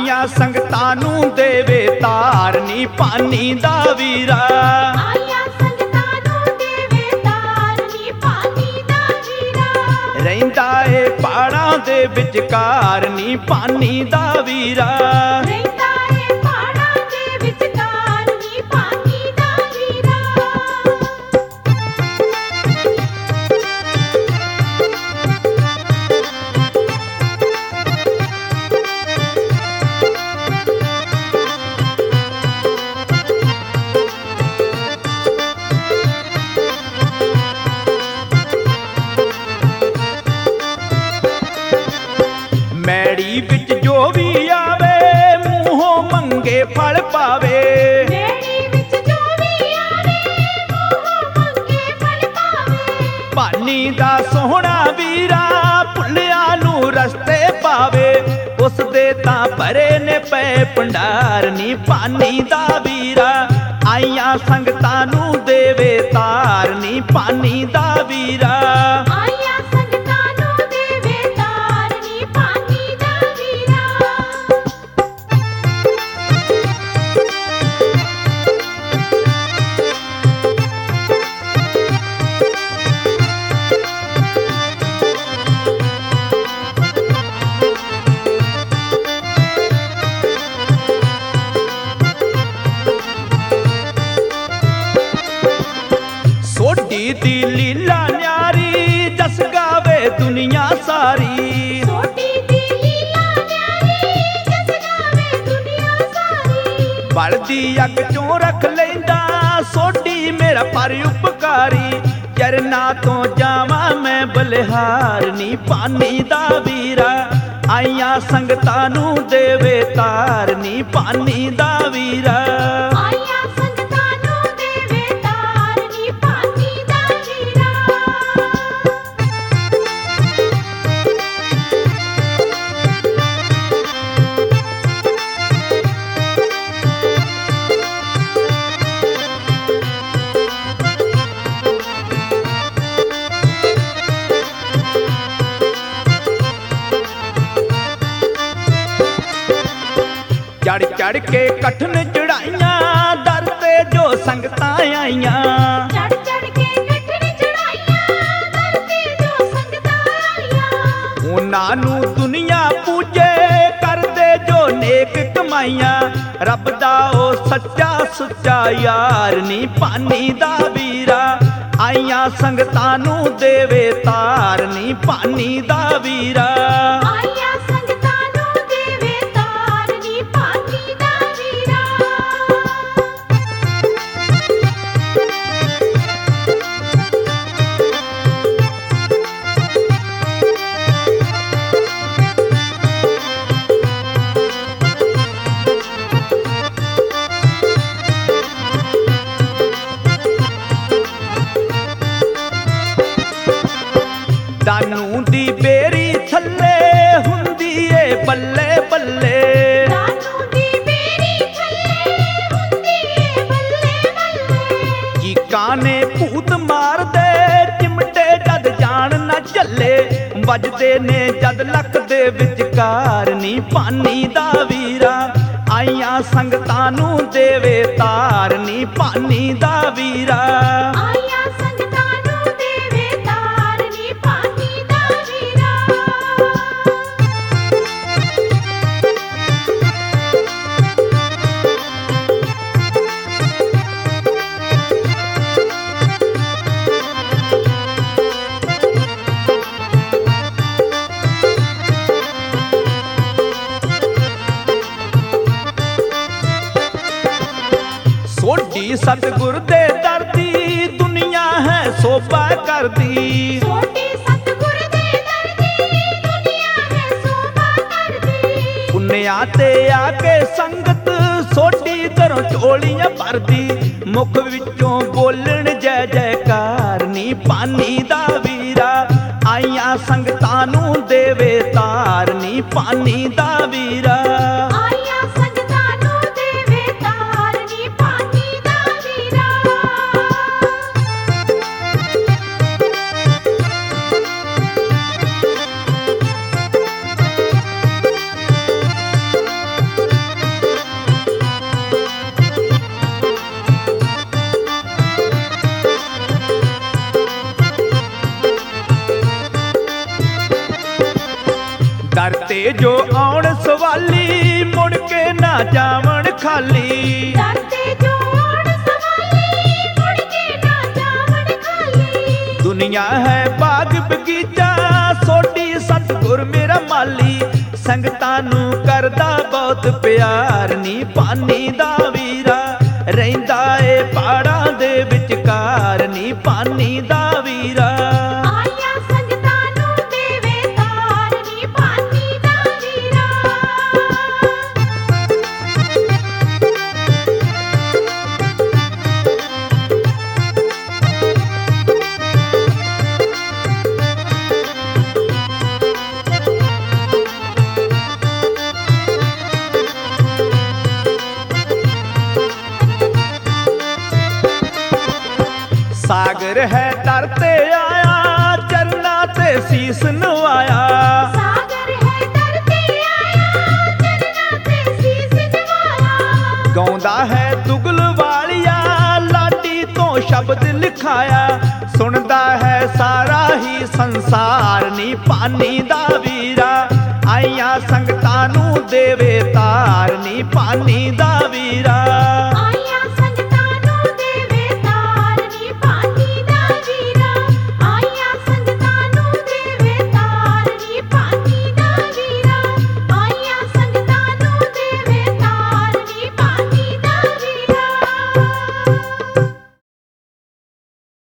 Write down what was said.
ਆਈਆਂ ਸੰਗਤਾਂ ਨੂੰ ਦੇਵੇ ਤਾਰ ਨੀ ਪਾਨੀ ਦਾ ਵੀਰਾ। ਆਈਆਂ ਸੰਗਤਾਂ ਨੂੰ ਦੇਵੇ ਤਾਰ ਨੀ ਪਾਨੀ ਦਾ ਵੀਰਾ। ਰਹਿੰਦਾ ਏ ਪਹਾੜਾਂ ਦੇ ਵਿਚਕਾਰ ਨੀ ਪਾਨੀ ਦਾ ਵੀਰਾ। ਰਹਿੰਦਾ ਏ ਪਹਾੜਾਂ ਦੇ ਵਿਚਕਾਰ ਨੀ ਪਾਨੀ ਦਾ ਵੀਰਾ। ਮੈੜੀ ਵਿੱਚ ਜੋ ਵੀ ਆਵੇ ਮੂੰਹੋਂ ਮੰਗੇ ਫਲ ਪਾਵੇ। ਮੈੜੀ ਵਿੱਚ ਜੋ ਵੀ ਆਵੇ ਮੂੰਹੋਂ ਮੰਗੇ ਫਲ ਪਾਵੇ। ਪਾਨੀ ਦਾ ਸੋਹਣਾ ਵੀਰਾ ਭੁੱਲਿਆਂ ਨੂੰ ਰਸਤੇ ਪਾਵੇ। ਉਸ ਦੇ ਤਾਂ ਭਰੇ ਨੇ ਪਏ ਭੰਡਾਰ ਨੀ ਪਾਨੀ ਦਾ ਵੀਰਾ। ਆਈਆਂ ਸੰਗਤਾਂ ਨੂੰ ਦੇਵੇ ਤਾਰ ਨੀ ਪਾਨੀ ਦਾ ਵੀਰਾ। ਆਈਆਂ ਸੰਗਤਾਂ ਨੂੰ ਦੇਵੇ ਤਾਰ ਨੀ ਪਾਨੀ ਦਾ ਵੀਰਾ। ਸੋਢੀ ਦੀ ਲੀਲਾ ਨਿਆਰੀ ਜਸ ਗਾਵੇ ਦੁਨੀਆ ਸਾਰੀ। ਸੋਢੀ ਦੀ ਲੀਲਾ ਨਿਆਰੀ ਜਸ ਗਾਵੇ ਦੁਨੀਆ ਸਾਰੀ। ਬਲਦੀ ਅੱਗ ਚੋਂ ਰੱਖ ਲੈਂਦਾ ਸੋਢੀ ਮੇਰਾ ਪਰ ਉਪਕਾਰੀ। ਚਰਨਾਂ ਤੋਂ ਜਾਵਾਂ ਮੈਂ ਬਲਿਹਾਰ ਨੀ ਪਾਨੀ ਦਾ ਵੀਰਾ। ਆਈਆਂ ਸੰਗਤਾਂ ਨੂੰ ਦੇਵੇ ਤਾਰ ਨੀ ਪਾਨੀ ਦਾ ਵੀਰਾ। ਆਈਆਂ ਸੰਗਤਾਂ ਨੂੰ ਦੇਵੇ ਤਾਰ ਨੀ ਪਾਨੀ ਦਾ ਵੀਰਾ। ਚੜ ਚੜ ਕੇ ਕਠਨ ਚੜਾਈਆਂ ਦਰ ਤੇ ਜੋ ਸੰਗਤਾਂ ਆਈਆਂ। ਚੜ ਚੜ ਕੇ ਕਠਨ ਚੜਾਈਆਂ ਦਰ ਤੇ ਜੋ ਸੰਗਤਾਂ ਆਈਆਂ। ਉਹਨਾਂ ਨੂੰ ਦੁਨੀਆ ਪੂਜੇ ਕਰਦੇ ਜੋ ਨੇਕ ਕਮਾਈਆਂ। ਰੱਬ ਦਾ ਉਹ ਸੱਚਾ ਸੁੱਚਾ ਯਾਰ ਨੀ ਪਾਨੀ ਦਾ ਵੀਰਾ। ਆਈਆਂ ਸੰਗਤਾਂ ਨੂੰ ਦੇਵੇ ਤਾਰ ਨੀ ਪਾਨੀ ਦਾ ਵੀਰਾ। ਆਈਆਂ ਸੰਗਤਾਂ ਨੂੰ ਦੇਵੇ ਤਾਰ ਨੀ ਪਾਨੀ ਦਾ ਵੀਰਾ। ਦਾਨੂ ਦੀ ਬੇਰੀ ਥੱਲੇ ਹੁੰਦੀ ਏ ਬੱਲੇ ਬੱਲੇ। ਦਾਨੂ ਦੀ ਬੇਰੀ ਥੱਲੇ ਹੁੰਦੀ ਏ ਬੱਲੇ ਬੱਲੇ। ਚੀਕਾਂ ਨੇ ਭੂਤ ਮਾਰਦੇ ਚਿਮਟੇ ਜਦ ਜਾਣ ਨਾ ਝੱਲੇ। ਵੱਜਦੇ ਨੇ ਜਦ ਲੱਕ ਦੇ ਵਿਚਕਾਰ ਨੀ ਪਾਨੀ ਦਾ ਵੀਰਾ। ਆਈਆਂ ਸੰਗਤਾਂ ਨੂੰ ਦੇਵੇ ਤਾਰ ਨੀ ਪਾਨੀ ਦਾ ਵੀਰਾ। ਆਈਆਂ ਸੰਗਤਾਂ ਨੂੰ ਦੇਵੇ ਤਾਰ ਨੀ ਪਾਨੀ ਦਾ ਵੀਰਾ। ਸੋਢੀ ਸਤਿਗੁਰ ਦੇ ਦਰ ਦੀ ਦੁਨੀਆ ਹੈ ਸੋਭਾ ਕਰਦੀ। ਸੋਢੀ ਸਤਿਗੁਰ ਦੇ ਦਰ ਦੀ ਦੁਨੀਆ ਹੈ ਸੋਭਾ ਕਰਦੀ। ਪੁੰਨਿਆ ਤੇ ਆ ਕੇ ਸੰਗਤ ਸੋਢੀ ਘਰੋਂ ਝੋਲੀਆਂ ਭਰਦੀ। ਮੁਖ ਵਿੱਚੋਂ ਬੋਲਣ ਜੈ ਜੈਕਾਰ ਨੀ ਪਾਨੀ ਦਾ ਵੀਰਾ। ਆਈਆਂ ਸੰਗਤਾਂ ਨੂੰ ਦੇਵੇ ਤਾਰ ਨੀ ਪਾਨੀ ਦਾ ਵੀਰਾ। ਆਈਆਂ ਸੰਗਤਾਂ ਨੂੰ ਦੇਵੇ ਤਾਰ ਨੀ ਪਾਨੀ ਦਾ ਵੀਰਾ। ਦਰ ਤੇ ਜੋ ਆਉਣ ਸਵਾਲੀ ਮੁੜ ਕੇ ਨਾ ਜਾਵਣ ਖਾਲੀ। ਦਰ ਤੇ ਜੋ ਆਉਣ ਸਵਾਲੀ ਮੁੜ ਕੇ ਨਾ ਜਾਵਣ ਖਾਲੀ। ਦੁਨੀਆ ਹੈ ਬਾਗ ਬਗੀਚਾ ਸੋਢੀ ਸਤਿਗੁਰ ਮੇਰਾ ਮਾਲੀ। ਸੰਗਤਾਂ ਨੂੰ ਕਰਦਾ ਬਹੁਤ ਪਿਆਰ ਨੀ ਪਾਨੀ ਦਾ ਵੀਰਾ। ਰਹਿੰਦਾ ਏ ਪਹਾੜਾਂ ਦੇ ਵਿਚਕਾਰ ਨੀ ਪਾਨੀ ਦਾ ਵੀਰਾ। ਆਈਆਂ ਸੰਗਤਾਂ ਨੂੰ ਦੇਵੇ ਤਾਰ ਨੀ ਪਾਨੀ ਦਾ ਵੀਰਾ। ਸਾਗਰ ਹੈ ਦਰ ਤੇ ਆਇਆ ਚਰਨਾਂ ਤੇ ਸੀਸ ਨਵਾਇਆ। ਸਾਗਰ ਹੈ ਦਰ ਤੇ ਆਇਆ ਚਰਨਾਂ ਤੇ ਸੀਸ ਨਵਾਇਆ। ਗਾਉਂਦਾ ਹੈ ਤੁਗਲ ਵਾਲਿਆ ਲਾਡੀ ਤੋਂ ਸ਼ਬਦ ਲਿਖਾਇਆ। ਸੁਣਦਾ ਹੈ ਸਾਰਾ ਹੀ ਸੰਸਾਰ ਨੀ ਪਾਨੀ ਦਾ ਵੀਰਾ। ਆਈਆਂ ਸੰਗਤਾਂ ਨੂੰ ਦੇਵੇ ਤਾਰ ਨੀ ਪਾਨੀ ਦਾ ਵੀਰਾ।